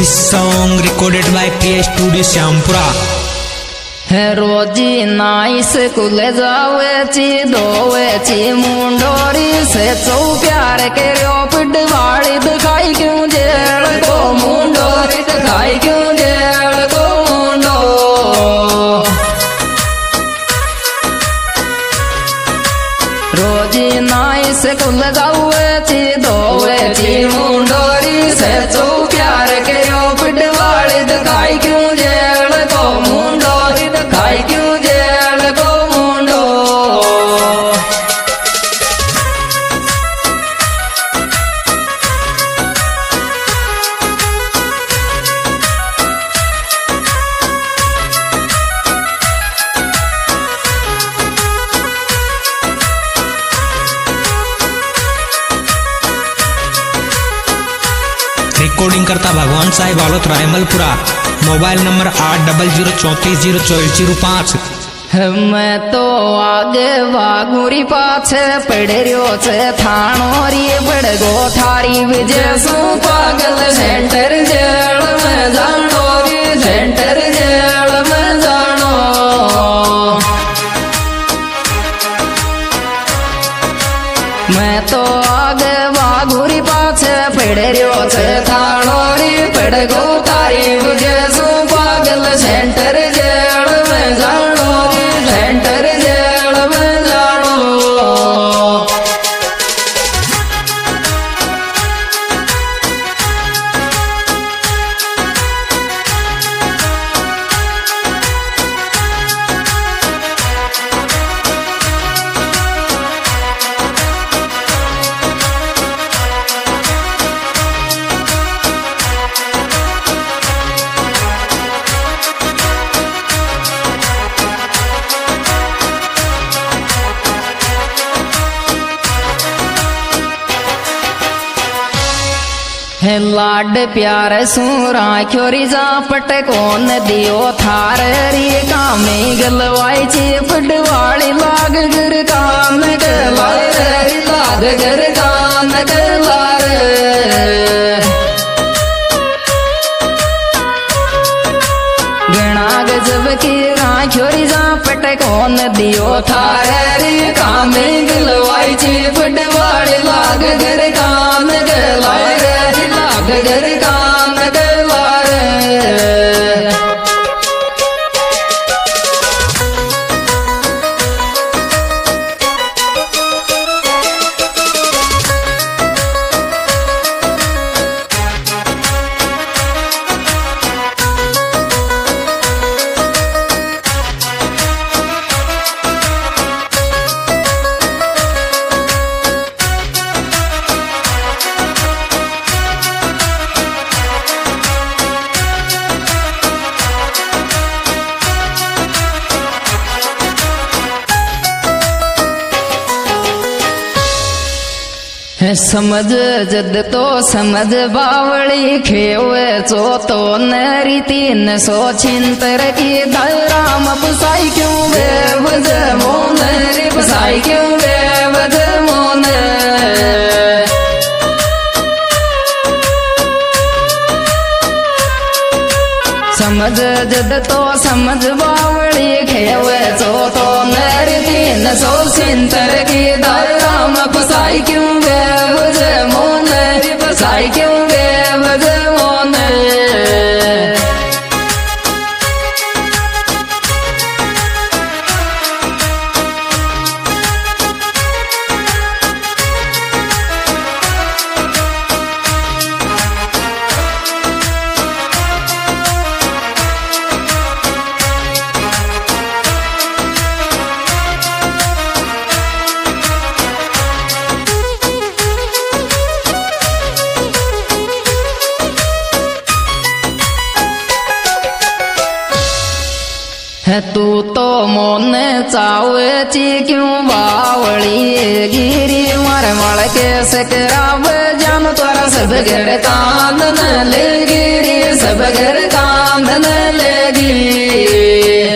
This song recorded by PA Studio Syampura. रोजी नाई school जावेची धोवेची मुंडोरी से चौ प्यार के रो पिटवाड़ी दिखाई क्यों जेल को मुंडोरी दिखाई क्यों जेल को मुंडो रोजी नाई स्कूल जावेची धोवेची मुंडोरी से चौ प्यार के रो पिटवाड़ी दिखाई क्यों जेल को मुंडोरी दिखाई क्यों जेल को मुंडो रिकॉर्डिंग करता भगवान साहिब आलोत रायमलपुरा। Mobile number 8034044005। मैं तो आगे वागुरी पाछे पड़रियो से थानोरी बड़गो थारी विजय सु पागल सेंटर जेल में जानो री सेंटर जेल में जानो मैं तो आगे वागुरी पाछे पड़रियो से थानोरी बड़गो थारी विजय सु पागल सेंटर जेल में जानो सेंटर जेल में जानो है लाड प्यार सूरा क्योरी जा पट कौन दियो थार री कामे गलवाई ची पटवाड़ी लाग गर कान गलाए रे लाग गर कान गलारे गणा गजब की राख्योरी जा पट कौन दियो थार री कामे गलवाई ची पटवाड़ी लाग गर कान गलाए घर कान गवारे समझ जद तो समझ बावड़ी खेवे चो तो नरी तीन सो छिंतर की राम बसाई क्यों वे बज मोन रे बसाई क्यों वे बज मोन समझ जद तो समझ बावड़ी खेवे चो तो नरी तीन सो छिंतर की राम बसाई क्यों वे बज मोन रे बसाई क्यों वे बज मोन है तू तो मोन चावे ची क्यों बावड़ी गिरी मारे माल के सकराव जान तोरा सब घर कांदन ले गिरी सब घर कांदन ले गिरी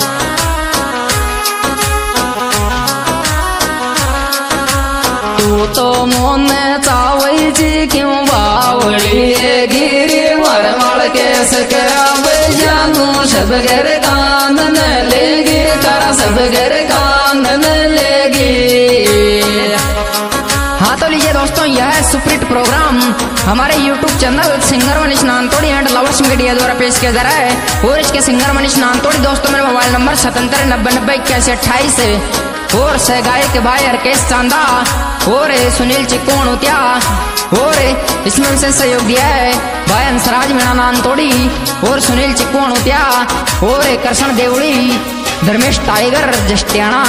तू तो मोन चावे ची क्यों बावड़ी गिरी मारे माल केस के अब जानू सब घर कांदन लेगी तारा सब घर कांदन लेगी। हाँ तो लीजिए दोस्तों, यह है सुप्रीट प्रोग्राम हमारे YouTube चैनल सिंगर मनीष नानतोड़ी एंड लवर्स मीडिया द्वारा पेश किया जा रहा है। और इसके सिंगर मनीष नानतोड़ी दोस्तों मेरा मोबाइल नंबर 7790908128 है। और सह गायक भाई हरकेश चांदा और सुनील चिक्कोणुतिया और इसमें से सहयोग दिया है भाई हंसराज मीणा नानतोड़ी और सुनील चिक्कोणुतिया और कृष्ण देवड़ी धर्मेश टाइगर जस्टियाना।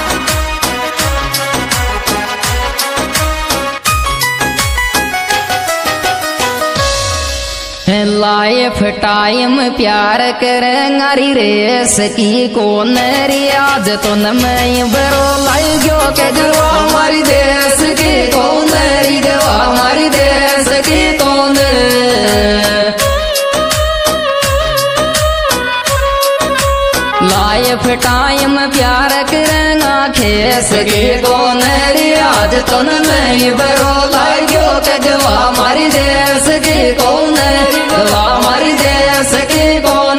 लाइफ टाइम प्यार करेंगारी रेस की कौन री आज तो न मैं बरो लाई गयो के गवा हमारी देश की कौन री गवा हमारी देश की कौन। लाइफ टाइम प्यार करेंगा खेस की कौन री आज तो न मैं बरो लाई गयो के गवा हमारी देश की कौन हमारी देश की कौन।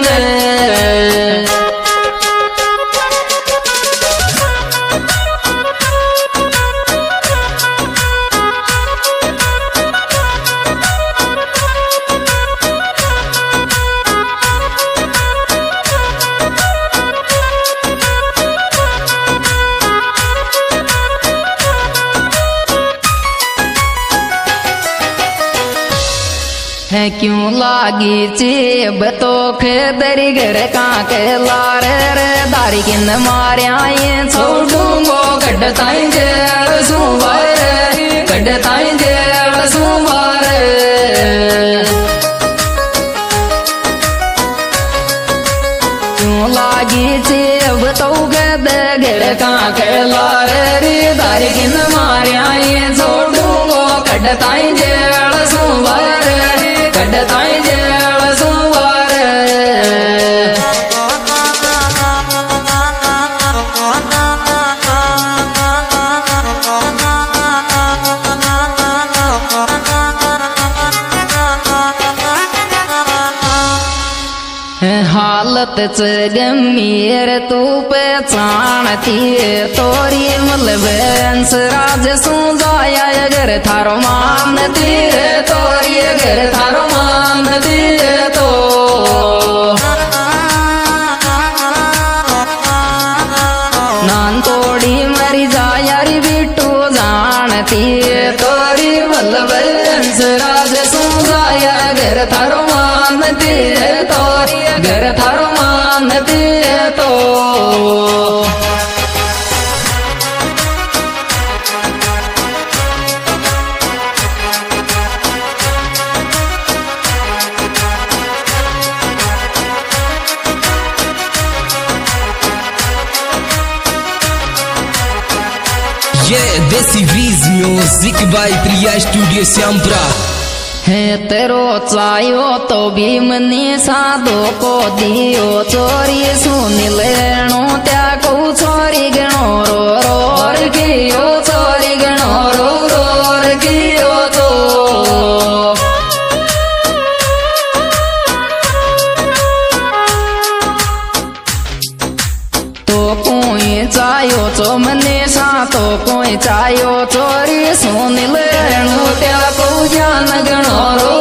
है क्यों लागी चेब तो खेदरी घर काके लारे रे दारी किन मारिया ये छोड़ूंगो गड्ढताई जेल सुवारे गड्ढताई जेल सुवारे। क्यों लागी चेब तो खेदरी घर काके लारे रे दारी किन मारिया ये छोड़ूंगो गड्ढताई जेल सुवारे गड्ढताई जेल सुवारे। हालत च गंभीर तू पहचानती तोरी मतलब हंसराज सू जाया अगर थारो मानती तोरी अगर थारो मानती तो। नानतोड़ी मरी जाया री बिट्टू जानती तोरी मतलब हंसराज सू जाया अगर थारो मानती तोरी अगर थारो मानती तो। ये desi Brij music by Priya studio Shyampura. है तेरो चायो तो भी मनी साधो को दियो चोरी सुनी लेनो त्या को चोरी गणो रो रोर कियो चोरी गणो रो रोर कियो तो कोई चायो चो मनी सा तो कोई चायो चोरी सुनी लेनो त्या को जान गणो रो